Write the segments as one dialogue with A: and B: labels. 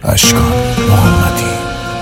A: اشکان محمدی.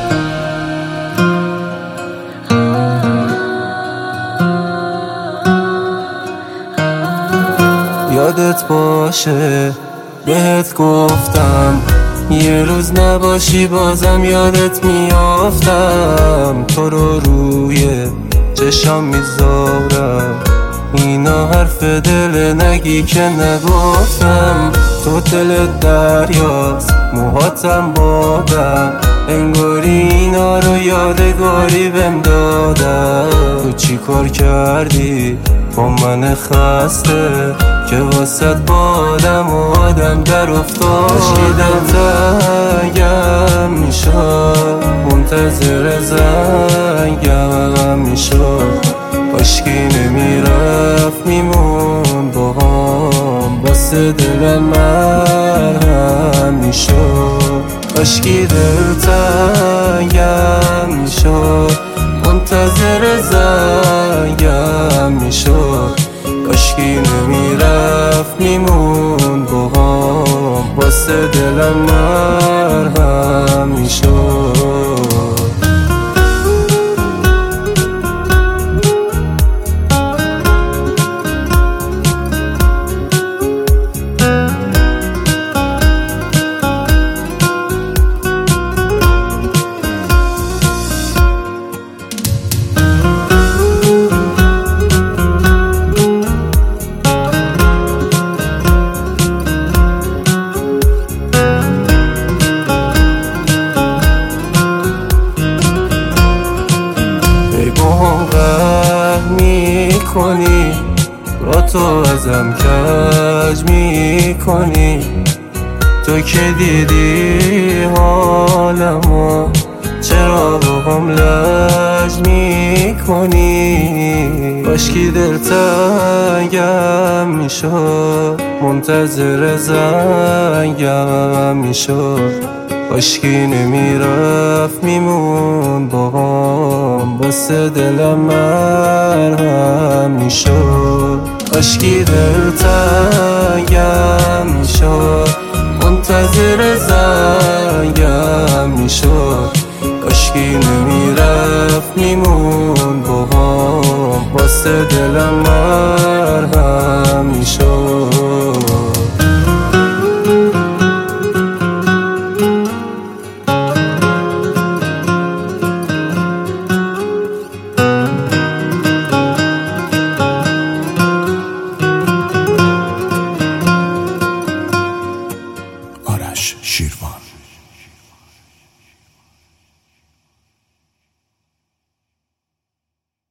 B: یادت باشه بهت گفتم یه روز نباشی بازم یادت میافتم. تو رو روی چشام میذارم، اینا حرف دل نگی که نگفتم. تو دلت دریاست موهاتم بادم، انگاری اینا رو یادگاری بهم دادم. تو چی کار کردی با من خسته که واسط بادم و آدم در افتاد؟ اشکیدم تنگم میشد، منتظر زنگم میشد. اشکی نمیرفت میمون با هم، واسه دلم مرهم میشد. اشکی دلتنگم میشد، منتظر زنگم میشد. اشکی نمیرفت میمون با هم، واسه دلم مرهم میشد. میکنی با تو ازم کج میکنی، تو که دیدی حالمو چرا با هم لج میکنی؟ اشکی دلتنگم میشد، منتظر زنگم میشد. اشکی نمیرفت میمون با هم، واسه دلم مرهم میشد. اشکی دلتنگم میشد، منتظر زنگم میشد. اشکی نمیرفت میمون با هم، واسه دلم مرهم میشد.
A: آرش شیروان.